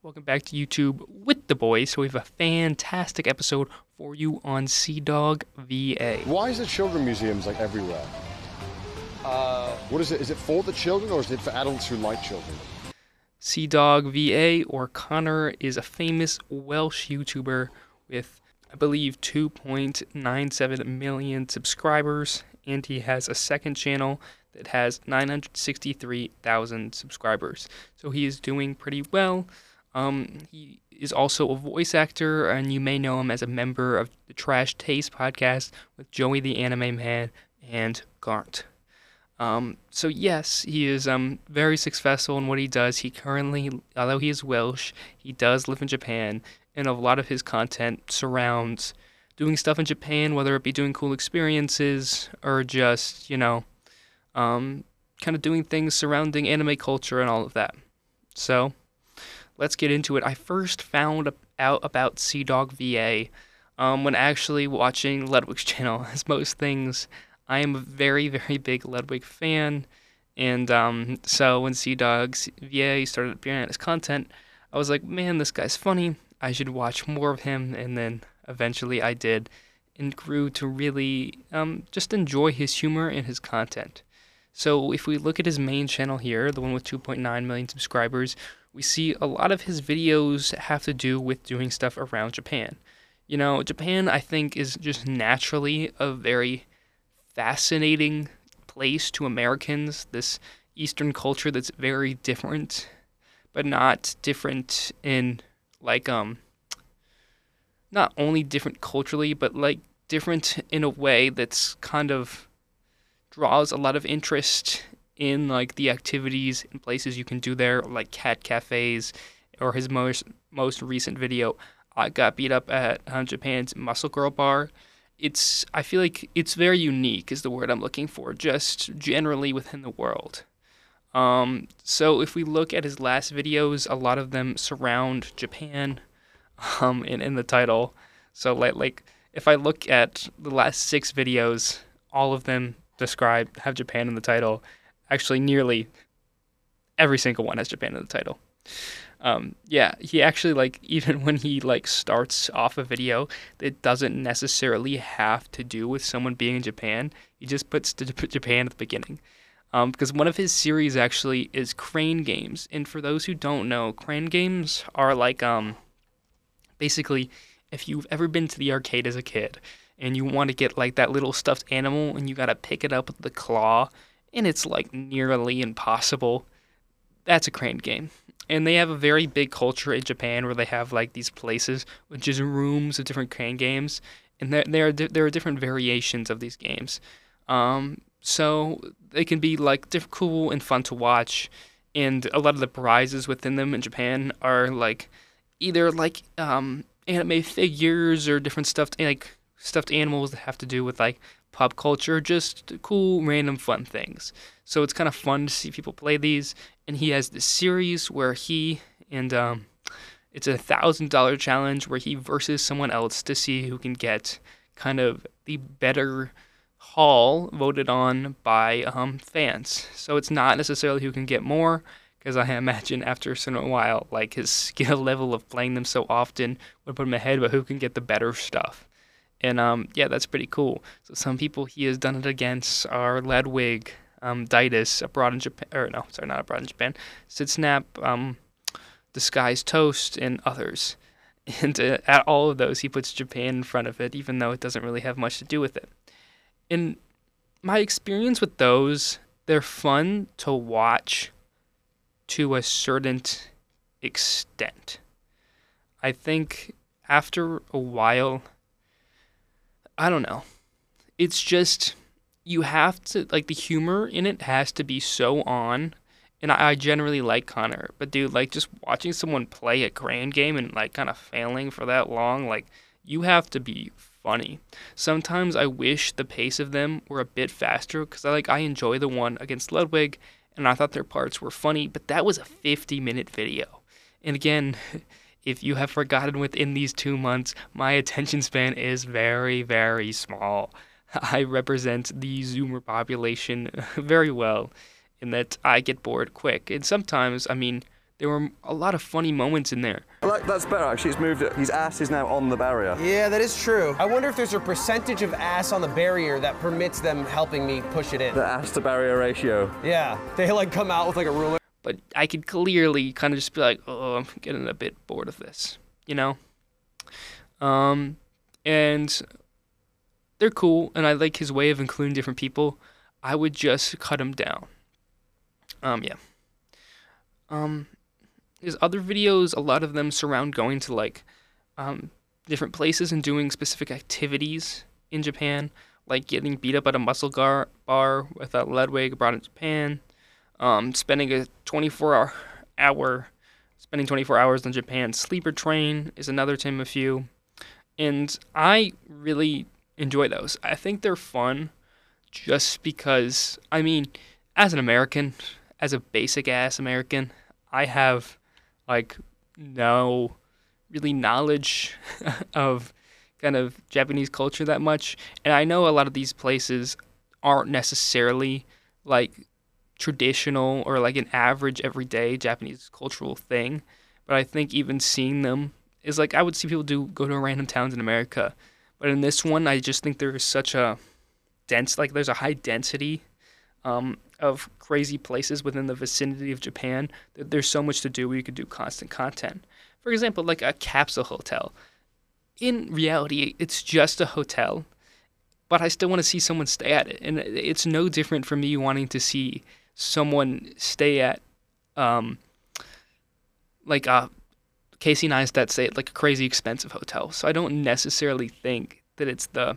Welcome back to YouTube with the boys. So we have a fantastic episode for you on Sea Dog VA. Why is the children museums like everywhere? What is it? Is it for the children or is it for adults who like children? Sea Dog VA, or Connor, is a famous Welsh YouTuber with, I believe, 2.97 million subscribers, and he has a second channel that has 963,000 subscribers. So he is doing pretty well. He is also a voice actor, and you may know him as a member of the Trash Taste podcast with Joey the Anime Man and Garnt. So yes, he is very successful in what he does. He currently, although he is Welsh, he does live in Japan, and a lot of his content surrounds doing stuff in Japan, whether it be doing cool experiences or just, kind of doing things surrounding anime culture and all of that. So let's get into it. I first found out about Sea Dog VA when actually watching Ludwig's channel. As most things, I am a very, very big Ludwig fan, and so when Sea Dog VA started appearing on his content, I was like, man, this guy's funny. I should watch more of him, and then eventually I did, and grew to really just enjoy his humor and his content. So if we look at his main channel here, the one with 2.9 million subscribers, we see a lot of his videos have to do with doing stuff around Japan. Japan, I think, is just naturally a very fascinating place to Americans. This Eastern culture that's very different, but not different in, not only different culturally, but, different in a way that's kind of draws a lot of interest in the activities and places you can do there, like cat cafes, or his most recent video, I got beat up at Japan's Muscle Girl Bar. I feel like it's very unique is the word I'm looking for, just generally within the world. So if we look at his last videos, a lot of them surround Japan, in the title. So if I look at the last 6 videos, all of them have Japan in the title. Actually, nearly every single one has Japan in the title. He actually, even when he, starts off a video that doesn't necessarily have to do with someone being in Japan, he just puts Japan at the beginning. Because one of his series actually is Crane Games. And for those who don't know, Crane Games are basically, if you've ever been to the arcade as a kid and you want to get, that little stuffed animal and you got to pick it up with the claw, and it's, nearly impossible, that's a Crane game. And they have a very big culture in Japan where they have, these places with just rooms of different Crane games, and there are different variations of these games. So they can be, cool and fun to watch, and a lot of the prizes within them in Japan are, either, anime figures or different stuffed animals that have to do with, pop culture, just cool, random, fun things. So it's kind of fun to see people play these. And he has this series where it's a $1,000 challenge where he versus someone else to see who can get kind of the better haul voted on by fans. So it's not necessarily who can get more, because I imagine after a certain while, his skill level of playing them so often would put him ahead, but who can get the better stuff. And that's pretty cool. So some people he has done it against are Ludwig, Ditus, abroad in Japan, or no, sorry, not abroad in Japan, Sid Snap, Disguised Toast, and others. And at all of those, he puts Japan in front of it, even though it doesn't really have much to do with it. In my experience with those, they're fun to watch to a certain extent. I think after a while, I don't know. It's just, you have to, the humor in it has to be so on. And I generally like Connor. But dude, just watching someone play a Crane game and, kind of failing for that long, you have to be funny. Sometimes I wish the pace of them were a bit faster, because I enjoy the one against Ludwig, and I thought their parts were funny, but that was a 50-minute video. And again, if you have forgotten within these 2 months, my attention span is very, very small. I represent the Zoomer population very well in that I get bored quick. And sometimes, There were a lot of funny moments in there. That's better, actually. It's moved it. His ass is now on the barrier. Yeah, that is true. I wonder if there's a percentage of ass on the barrier that permits them helping me push it in. The ass to barrier ratio. Yeah, they like come out with like a ruler. But I could clearly kind of just be like, oh, I'm getting a bit bored of this, you know? And they're cool, and I like his way of including different people. I would just cut him down. Yeah. His other videos, a lot of them surround going to like different places and doing specific activities in Japan, like getting beat up at a muscle bar with a Ludwig brought in Japan, spending 24 hours on Japan sleeper train is another to him a few, and I really enjoy those. I think they're fun, just because I mean, as an American, as a basic ass American, I have like no really knowledge of kind of Japanese culture that much, and I know a lot of these places aren't necessarily like traditional or like an average everyday Japanese cultural thing, but I think even seeing them is like I would see people go to random towns in America, but in this one I just think there is such a there's a high density of crazy places within the vicinity of Japan. There's so much to do where you could do constant content. For example, like a capsule hotel. In reality, it's just a hotel, but I still want to see someone stay at it. And it's no different from me wanting to see someone stay at, like Casey Neistat stay at like a crazy expensive hotel. So I don't necessarily think that it's the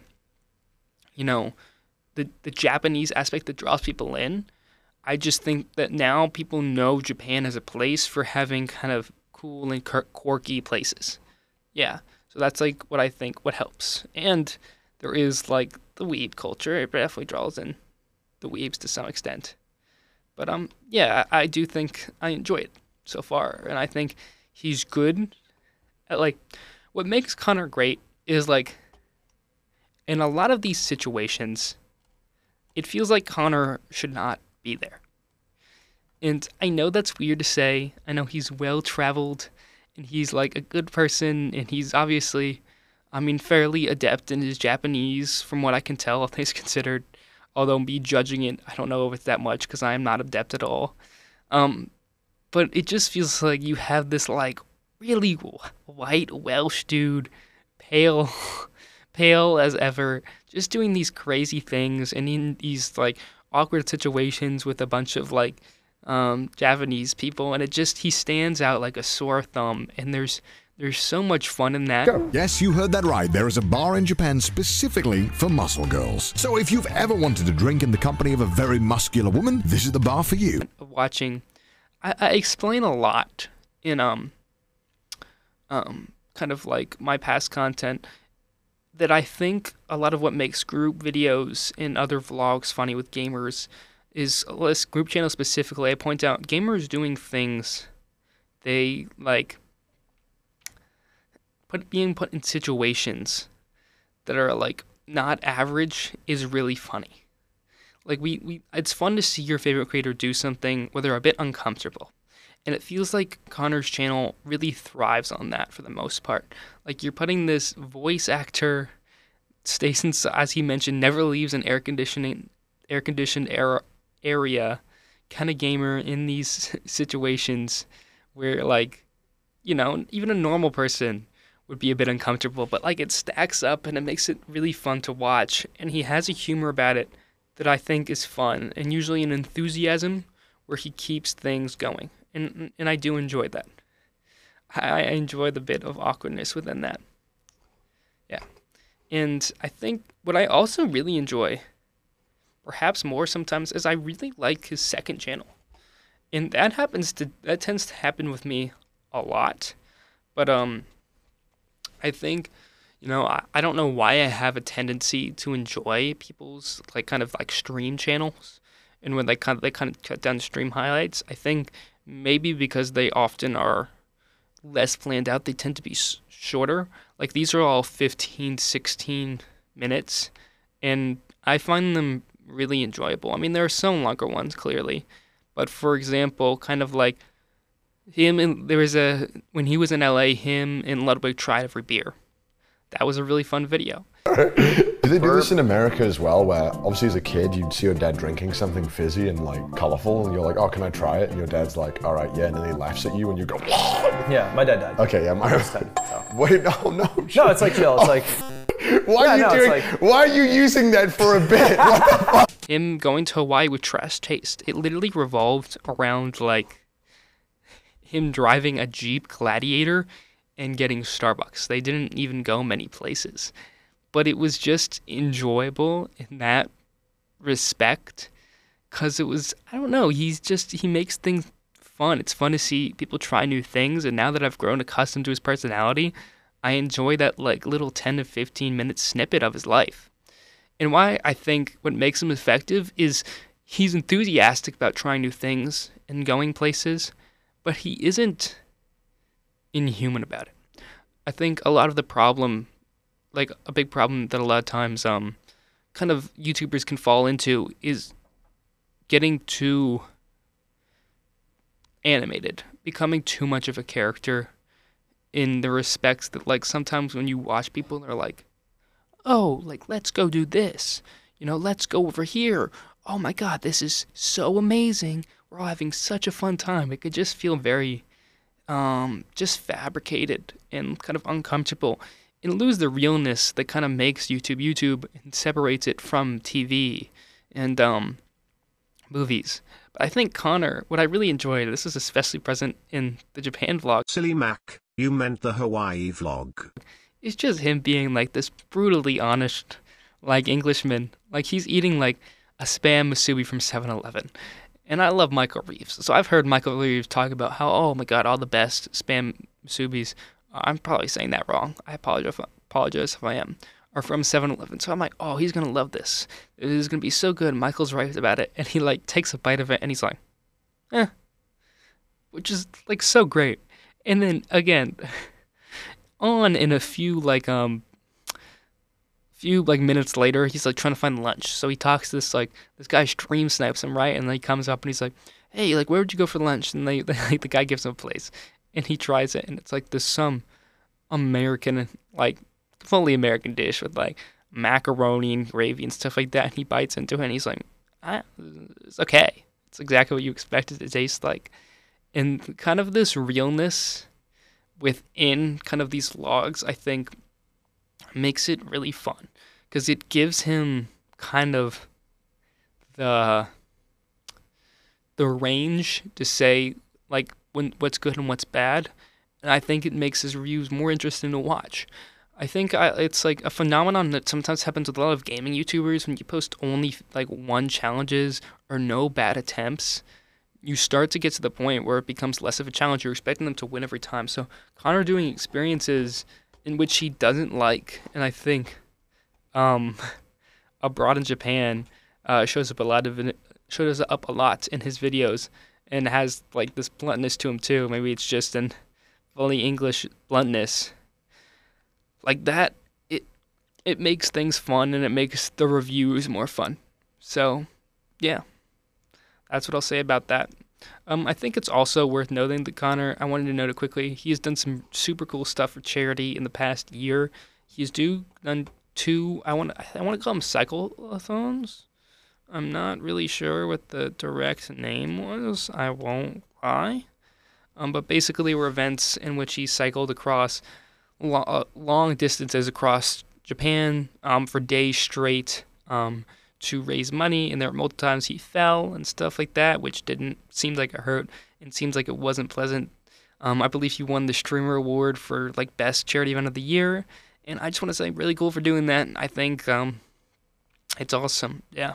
Japanese aspect that draws people in. I just think that now people know Japan as a place for having kind of cool and quirky places. Yeah, so that's like what I think what helps. And there is like the weeb culture. It definitely draws in the weebs to some extent. But yeah, I do think I enjoy it so far. And I think he's good at like, what makes Connor great is like, in a lot of these situations, it feels like Connor should not be there. And I know that's weird to say. I know he's well-traveled, and he's like a good person, and he's obviously, I mean, fairly adept in his Japanese, from what I can tell, all things considered. Although me judging it, I don't know if it's that much, because I am not adept at all. But it just feels like you have this like really white Welsh dude, pale as ever, just doing these crazy things and in these like awkward situations with a bunch of like Japanese people, and he stands out like a sore thumb, and there's so much fun in that. Yes, you heard that right. There is a bar in Japan specifically for muscle girls. So if you've ever wanted to drink in the company of a very muscular woman, this is the bar for you. Watching, I explain a lot in kind of like my past content, that I think a lot of what makes group videos and other vlogs funny with gamers is, this group channel specifically, I point out gamers doing things they like, being put in situations that are like not average is really funny. Like it's fun to see your favorite creator do something where they're a bit uncomfortable. And it feels like Connor's channel really thrives on that for the most part. Like, you're putting this voice actor, stays in, as he mentioned, never leaves an air-conditioned area kind of gamer in these situations where, like, you know, even a normal person would be a bit uncomfortable. But, like, it stacks up and it makes it really fun to watch. And he has a humor about it that I think is fun, and usually an enthusiasm where he keeps things going. And I do enjoy that. I enjoy the bit of awkwardness within that. Yeah. And I think what I also really enjoy, perhaps more sometimes, is I really like his second channel. And that tends to happen with me a lot. But I think, you know, I don't know why I have a tendency to enjoy people's like kind of like stream channels, and when they kind of cut down stream highlights. I think maybe because they often are less planned out, they tend to be shorter. Like, these are all 15, 16 minutes, and I find them really enjoyable. I mean, there are some longer ones, clearly, but for example, kind of like When he was in LA, him and Ludwig tried every beer. That was a really fun video. Do they do this in America as well, where obviously as a kid you'd see your dad drinking something fizzy and like colourful, and you're like, oh, can I try it? And your dad's like, all right, yeah, and then he laughs at you and you go, Yeah, my dad died. okay, yeah, my 10. So. Wait, no. No, it's like chill. It's like Why are you using that for a bit? What the fuck? Him going to Hawaii with Trash Taste. It literally revolved around like him driving a Jeep Gladiator and getting Starbucks. They didn't even go many places. But it was just enjoyable in that respect, because it was, I don't know, he makes things fun. It's fun to see people try new things, and now that I've grown accustomed to his personality, I enjoy that like little 10 to 15 minute snippet of his life. And why I think what makes him effective is he's enthusiastic about trying new things and going places, but he isn't inhuman about it. I think a lot of the problem, like a big problem that a lot of times kind of YouTubers can fall into, is getting too animated, becoming too much of a character, in the respects that like sometimes when you watch people, they're like, oh, like let's go do this, let's go over here, oh my god, this is so amazing, we're all having such a fun time. It could just feel very just fabricated and kind of uncomfortable, and lose the realness that kind of makes YouTube and separates it from TV and movies. But I think Connor, what I really enjoyed, this is especially present in the Japan vlog. Silly Mac, you meant the Hawaii vlog. It's just him being like this brutally honest, like Englishman. Like he's eating like a Spam musubi from 7-Eleven. And I love Michael Reeves. So I've heard Michael Reeves talk about how, oh my god, all the best Spam musubis, I'm probably saying that wrong, I apologize if I am, are from 7-Eleven. So I'm like, oh, he's going to love this. It is going to be so good. Michael's right about it. And he like takes a bite of it and he's like, which is like so great. And then again, on in a few minutes later, he's like trying to find lunch. So he talks to this guy stream snipes him, right? And then he comes up and he's like, hey, like where would you go for lunch? And the guy gives him a place. And he tries it, and it's like this some American, like fully American dish with like macaroni and gravy and stuff like that. And he bites into it, and he's like, it's okay. It's exactly what you expect it to taste like. And kind of this realness within kind of these vlogs, I think, makes it really fun, because it gives him kind of the range to say like what's good and what's bad, and I think it makes his reviews more interesting to watch. I think it's like a phenomenon that sometimes happens with a lot of gaming YouTubers. When you post only like one challenges or no bad attempts, you start to get to the point where it becomes less of a challenge. You're expecting them to win every time. So Connor doing experiences in which he doesn't like, and I think Abroad in Japan shows up a lot in his videos, and has like this bluntness to him too. Maybe it's just an fully English bluntness like that. It makes things fun, and it makes the reviews more fun. So yeah, that's what I'll say about that. I think it's also worth noting that Connor, I wanted to note it quickly, he has done some super cool stuff for charity in the past year. He's done 2, I want to call them cycle-a-thons. I'm not really sure what the direct name was, I won't lie. But basically were events in which he cycled across long distances across Japan for days straight to raise money, and there were multiple times he fell and stuff like that, which didn't seem like it hurt and seems like it wasn't pleasant. I believe he won the Streamer Award for like best charity event of the year, and I just want to say really cool for doing that. I think it's awesome. Yeah.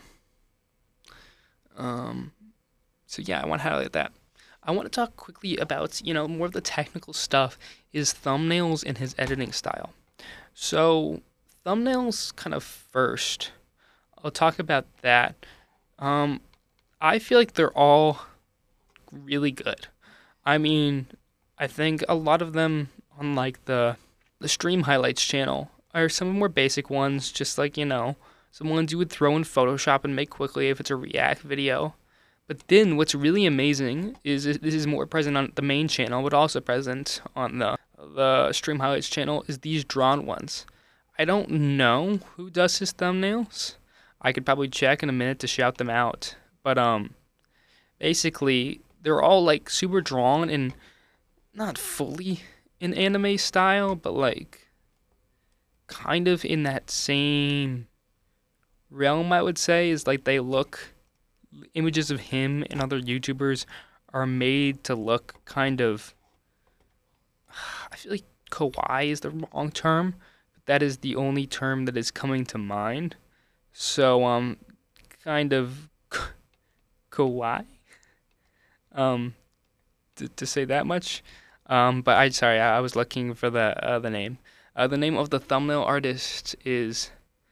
So yeah, I want to highlight that. I want to talk quickly about, more of the technical stuff, his thumbnails and his editing style. So thumbnails kind of first. I'll talk about that. I feel like they're all really good. I mean, I think a lot of them on like the Stream Highlights channel are some of the more basic ones, just like, some ones you would throw in Photoshop and make quickly if it's a React video. But then what's really amazing is this is more present on the main channel, but also present on the Stream Highlights channel, is these drawn ones. I don't know who does his thumbnails. I could probably check in a minute to shout them out. But basically, they're all like super drawn and not fully in anime style, but like kind of in that same realm, I would say. Is like they look, images of him and other YouTubers are made to look kind of, I feel like kawaii is the wrong term, but that is the only term that is coming to mind. So kind of kawaii, to say that much. But I was looking for the name. The name of the thumbnail artist is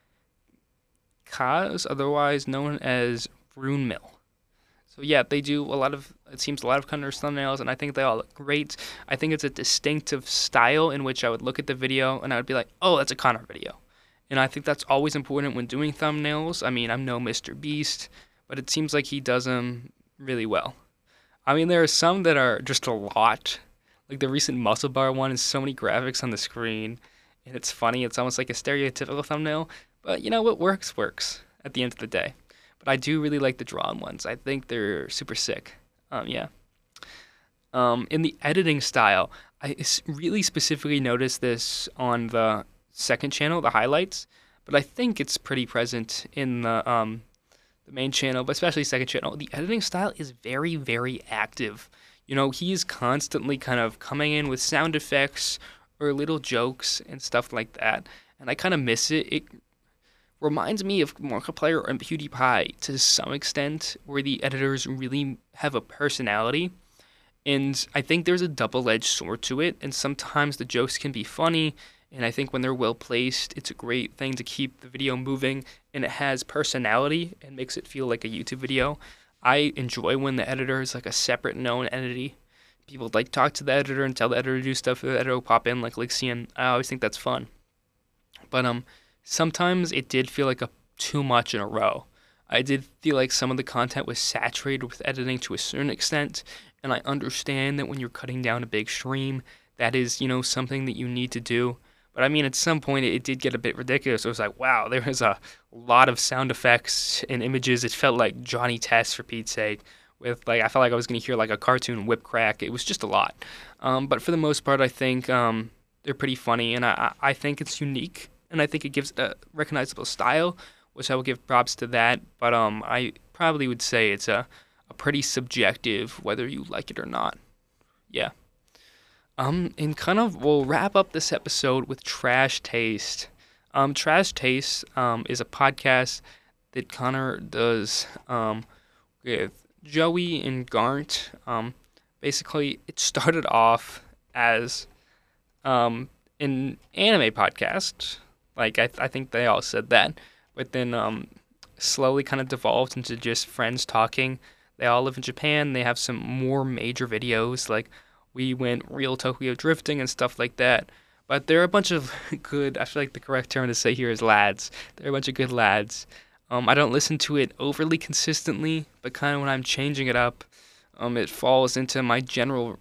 Kaz, otherwise known as Rune Mill. So yeah, they do a lot of Connor's thumbnails, and I think they all look great. I think it's a distinctive style in which I would look at the video and I would be like, oh, that's a Connor video. And I think that's always important when doing thumbnails. I mean, I'm no Mr. Beast, but it seems like he does them really well. I mean, there are some that are just a lot. Like the recent Muscle Bar one is so many graphics on the screen, and it's funny. It's almost like a stereotypical thumbnail. But you know what works at the end of the day. But I do really like the drawn ones. I think they're super sick. Yeah. In the editing style, I really specifically noticed this on the second channel, the highlights. But I think it's pretty present in the main channel, but especially second channel. The editing style is very, very active. You know, he's constantly kind of coming in with sound effects or little jokes and stuff like that. And I kind of miss it. It reminds me of Markiplier and PewDiePie to some extent, where the editors really have a personality. And I think there's a double-edged sword to it, and sometimes the jokes can be funny, and I think when they're well placed, it's a great thing to keep the video moving, and it has personality and makes it feel like a YouTube video. I enjoy when the editor is like a separate known entity. People like talk to the editor and tell the editor to do stuff, the editor will pop in like Lixian. I always think that's fun. But sometimes it did feel like too much in a row. I did feel like some of the content was saturated with editing to a certain extent, and I understand that when you're cutting down a big stream, that is, something that you need to do. But I mean, at some point, it did get a bit ridiculous. It was like, wow, there was a lot of sound effects and images. It felt like Johnny Test, for Pete's sake. I felt like I was going to hear like a cartoon whip crack. It was just a lot. But for the most part, I think they're pretty funny, and I think it's unique. And I think it gives a recognizable style, which I will give props to that. But I probably would say it's a pretty subjective, whether you like it or not. Yeah. And kind of we'll wrap up this episode with Trash Taste. Trash Taste is a podcast that Connor does with Joey and Garnt. Basically, it started off as an anime podcast. Like, I think they all said that. But then slowly kind of devolved into just friends talking. They all live in Japan. They have some more major videos. Like, we went real Tokyo drifting and stuff like that. But they're a bunch of good, I feel like the correct term to say here is lads. They're a bunch of good lads. I don't listen to it overly consistently, but kind of when I'm changing it up, it falls into my general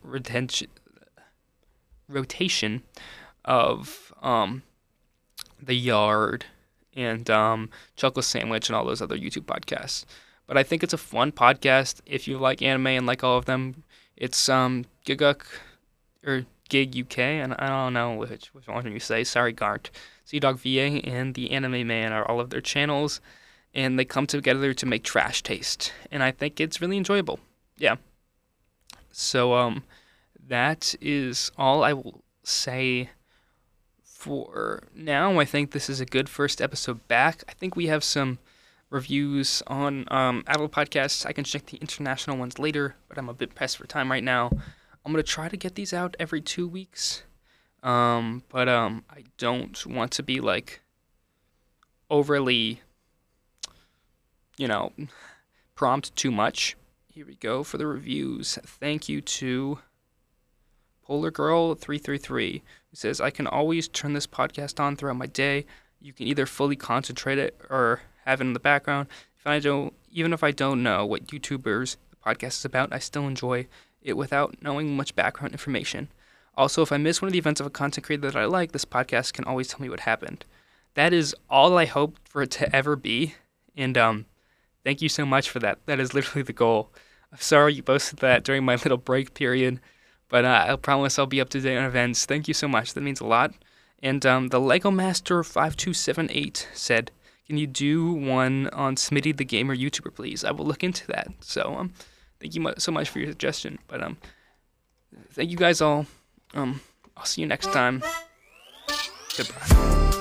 rotation of The Yard and Chocolate Sandwich and all those other YouTube podcasts. But I think it's a fun podcast if you like anime and like all of them. It's Giguk or Gig UK, and I don't know which one you say. Sorry, Gart. Sea-Dog VA and The Anime Man are all of their channels, and they come together to make Trash Taste, and I think it's really enjoyable. Yeah. So that is all I will say for now. I think this is a good first episode back. I think we have some reviews on Apple Podcasts. I can check the international ones later, but I'm a bit pressed for time right now. I'm going to try to get these out every 2 weeks, but I don't want to be, like, overly, prompt too much. Here we go for the reviews. Thank you to Polar Girl 333, who says, I can always turn this podcast on throughout my day. You can either fully concentrate it or have it in the background. Even if I don't know what YouTubers podcast is about, I still enjoy it without knowing much background information. Also, if I miss one of the events of a content creator that I like, this podcast can always tell me what happened. That is all I hope for it to ever be, and thank you so much for that. That is literally the goal. I'm sorry you posted that during my little break period, but I promise I'll be up to date on events. Thank you so much. That means a lot. And the Lego Master 5278 said, "Can you do one on Smitty the Gamer YouTuber, please? I will look into that." So thank you so much for your suggestion. But thank you guys all. I'll see you next time. Goodbye.